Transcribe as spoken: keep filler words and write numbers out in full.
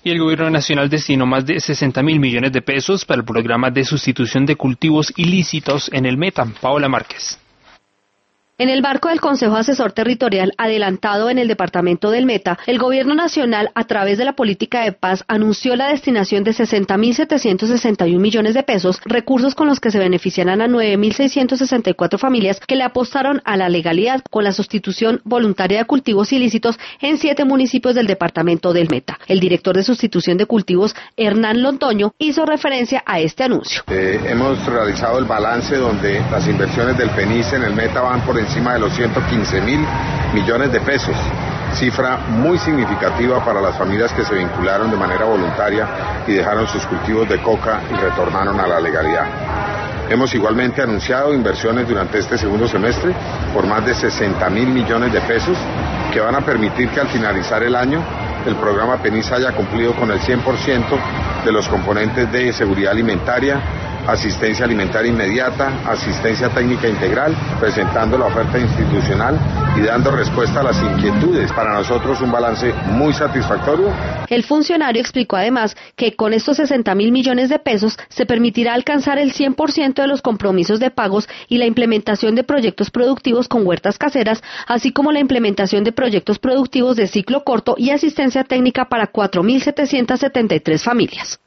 Y el gobierno nacional destinó más de sesenta mil millones de pesos para el programa de sustitución de cultivos ilícitos en el Meta. Paola Márquez. En el marco del Consejo Asesor Territorial adelantado en el departamento del Meta, el Gobierno Nacional, a través de la política de paz, anunció la destinación de sesenta mil setecientos sesenta y un millones de pesos, recursos con los que se beneficiarán a nueve mil seiscientas sesenta y cuatro familias que le apostaron a la legalidad con la sustitución voluntaria de cultivos ilícitos en siete municipios del departamento del Meta. El director de sustitución de cultivos, Hernán Londoño, hizo referencia a este anuncio. Eh, hemos realizado el balance donde las inversiones del PENICE en el Meta van por encima de los ciento quince mil millones de pesos, cifra muy significativa para las familias que se vincularon de manera voluntaria y dejaron sus cultivos de coca y retornaron a la legalidad. Hemos igualmente anunciado inversiones durante este segundo semestre por más de sesenta mil millones de pesos que van a permitir que al finalizar el año el programa PENICE haya cumplido con el cien por ciento de los componentes de seguridad alimentaria, asistencia alimentaria inmediata, asistencia técnica integral, presentando la oferta institucional y dando respuesta a las inquietudes. Para nosotros un balance muy satisfactorio. El funcionario explicó además que con estos sesenta mil millones de pesos se permitirá alcanzar el cien por ciento de los compromisos de pagos y la implementación de proyectos productivos con huertas caseras, así como la implementación de proyectos productivos de ciclo corto y asistencia técnica para cuatro mil setecientas setenta y tres familias.